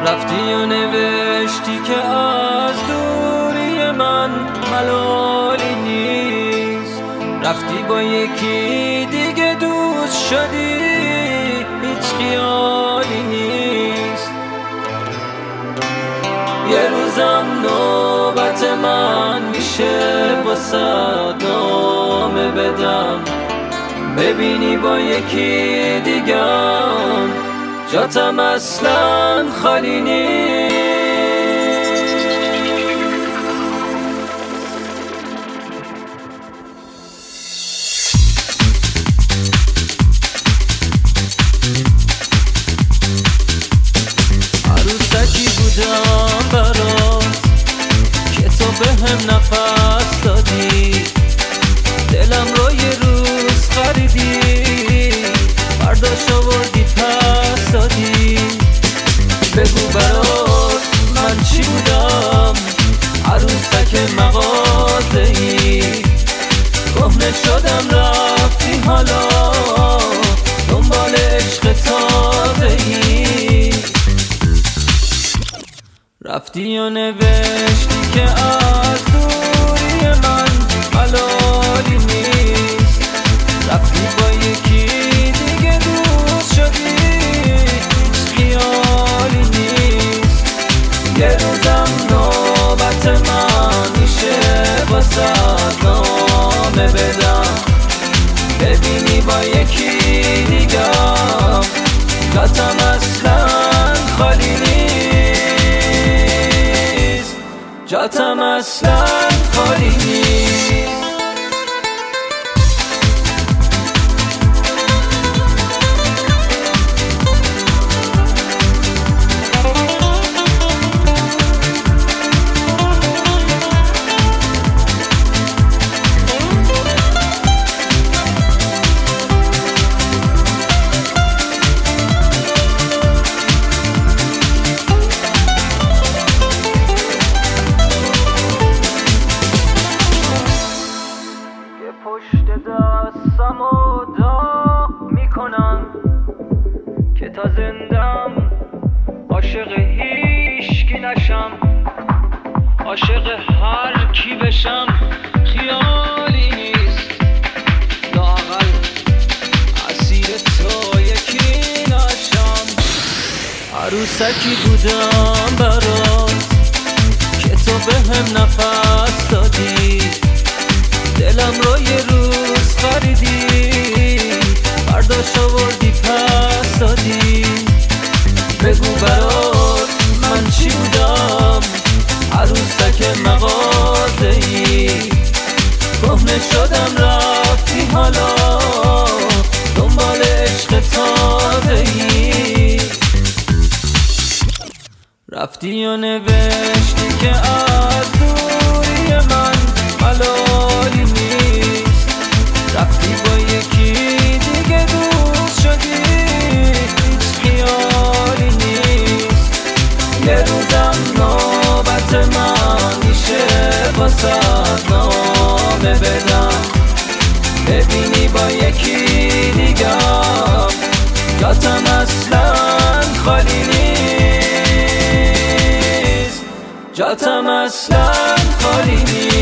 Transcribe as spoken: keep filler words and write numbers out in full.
رفتی و نوشتی که از دوری من ملالی نیست، رفتی با یکی دیگه دوست شدی، هیچ خیالی نیست. یه روزم نوبت من میشه واسه نامه بدم، ببینی با یکی دیگم جاتم اصلا خالی نیست. عروسکی بودم برات که تو بهم نفس دادی، دلم رو یه روز خریدی، برداشت آوردی پس دادی. بگو برات من چی بودم، عروسک مغازه‌ای، کهنه شدم رفتی حالا دنبال عشق تازه‌ای. رفتی و نوشتی که از دوری من ملالی نیست، رفتی با یکی دیگه دوست شدی، هیچ خیالی نیست. یه روزم نوبت من میشه واسه نامه بدم، ببینی با یکی دیگم جاتم اصلا خالی نیست، جاتم اصلا خالی نیست. پشت دستم و داغ میکنم که تا زندم عاشق هیچکی نشم، عاشق هر کی بشم خیالی نیست، لااقل اسیر تو یکی نشم. عروسکی بودم برات که تو بهم نفس دادی، دلم رو یه روز خریدی، برداشت آوردی پس دادی. بگو برات من چی بودم، عروسک مغازه‌ای، کهنه شدم رفتی حالا دنبال عشق تازه‌ای. رفتی و نوشتی که از دوری من ملالی نیست، رفتی با یکی دیگه دوست شدی، هیچ خیالی نیست. یه روزم نوبت من میشه واسه نامه بدم، ببینی با یکی دیگم جاتم اصلا خالی نیست، جاتم اصلا خالی نیست.